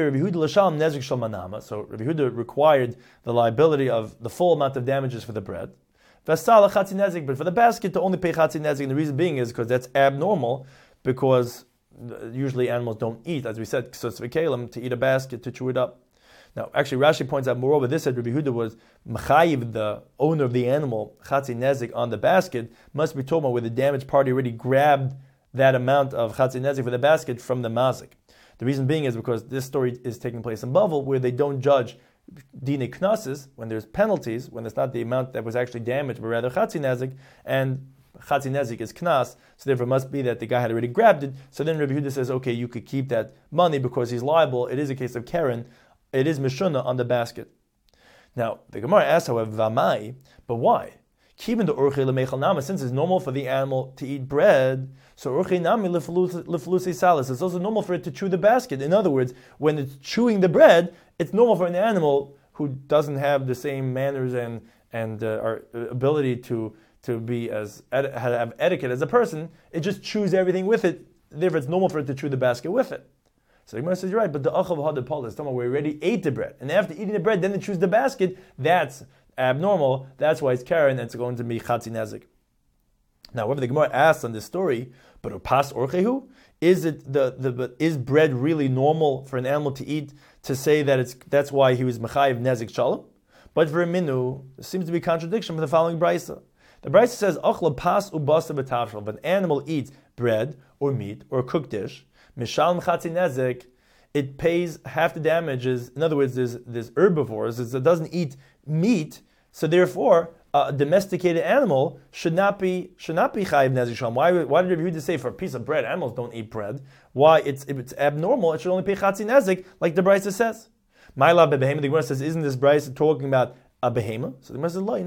Yehuda required the liability of the full amount of damages for the bread. But for the basket to only pay chatzi nezik, and the reason being is because that's abnormal, because usually animals don't eat, as we said, to eat a basket, to chew it up. Now, actually, Rashi points out, moreover, this said Rabbi Yehuda was machayiv, the owner of the animal, chatzi nezik on the basket, must be talking about where the damaged party already grabbed that amount of chatzi nezik for the basket from the mazik. The reason being is because this story is taking place in Bavel, where they don't judge dine knases, when there's penalties, when it's not the amount that was actually damaged, but rather chatzi nezik, and chatzi nezik is knas, so therefore it must be that the guy had already grabbed it. So then Rabbi Yehuda says, okay, you could keep that money because he's liable. It is a case of Karen. It is mishuna on the basket. Now, the Gemara asks, however, vamai, but why? Keeping the orche lemechal nama, since it's normal for the animal to eat bread, so orche nami lefalusi salis. It's also normal for it to chew the basket. In other words, when it's chewing the bread, it's normal for an animal who doesn't have the same manners and our ability to be have etiquette as a person. It just chews everything with it. Therefore, it's normal for it to chew the basket with it. So the Gemara says, you're right, but the achav hadad pal is talking about where we already ate the bread, and after eating the bread, then it chews the basket. That's abnormal. That's why it's Karen, and it's going to be chatzi nezik. Now, whoever the Gemara asks on this story, but upas orchehu, is it is bread really normal for an animal to eat? To say that that's why he was mechayiv nezik shalom? But for a minu, there seems to be a contradiction with the following brisa. The brisa says, achla pas ubasa b'tavshal. If an animal eats bread or meat or a cooked dish, mishalm chatzi nezik, it pays half the damages. In other words, there's herbivores. It doesn't eat meat, so therefore a domesticated animal should not be chayiv nezik shalom. Why did Rabbi Yehuda say for a piece of bread, animals don't eat bread? Why? If it's abnormal, it should only pay chatzi nezik, like the brisa says. Ma'ila bebehema. The Gemara says, isn't this brisa talking about a behema? So the Gemara says, no.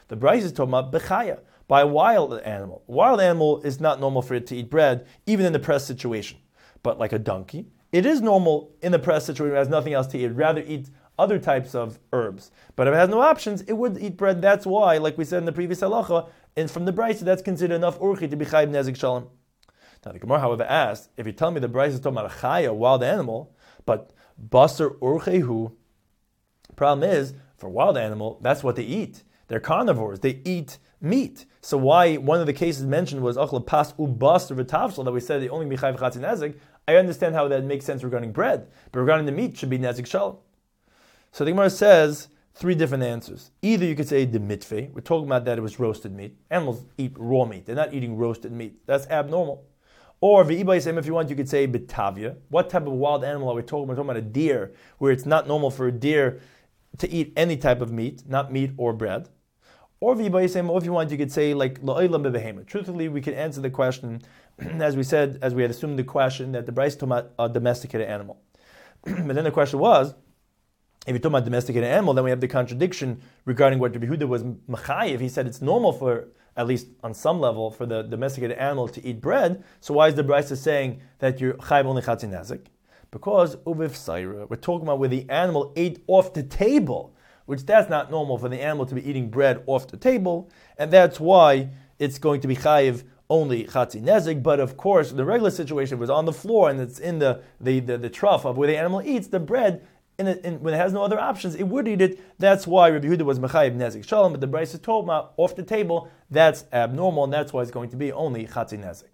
The Bryce is talking about bechaya, by a wild animal. A wild animal is not normal for it to eat bread, even in the press situation. But like a donkey, it is normal in the press situation. It has nothing else to eat. It would rather eat other types of herbs. But if it has no options, it would eat bread. That's why, like we said in the previous halacha, and from the Bryce, that's considered enough urchi to be chayiv nezik shalom. Now the Gemara, however, asked, if you tell me the Bryce is talking about a chaya, a wild animal, but basar urchehu, problem is, for wild animal, that's what they eat. They're carnivores. They eat meat. So why one of the cases mentioned was achla pas ubas or v'tavshel, that we said they only be chayiv chatzin nezik. I understand how that makes sense regarding bread, but regarding the meat, it should be nezik shalom. So the Gemara says three different answers. Either you could say the mitfe, we're talking about that it was roasted meat. Animals eat raw meat. They're not eating roasted meat. That's abnormal. Or v'ibay, if you want, you could say betavia. What type of wild animal are we talking about? We're talking about a deer, where it's not normal for a deer to eat any type of meat, not meat or bread. Or v'ibay, if you want, you could say like la'olam bebehema. Truthfully, we can answer the question, as we said, as we had assumed the question, that the Bryce talking about a domesticated animal. But then the question was, if you're talking about domesticated animal, then we have the contradiction regarding what Rabbi Yehuda was machayiv. He said it's normal for, at least on some level, for the domesticated animal to eat bread. So why is the Brisa saying that you're chayiv only chatzin nezik? Because uviv saira, we're talking about where the animal ate off the table, which that's not normal for the animal to be eating bread off the table, and that's why it's going to be chayiv only chatzin nezik. But of course, the regular situation was on the floor and it's in the trough of where the animal eats the bread. When it has no other options, it would eat it. That's why Rabbi Yehuda was mechayiv nezik shalom, but the Brisa told him off the table, that's abnormal, and that's why it's going to be only chatzin nezik.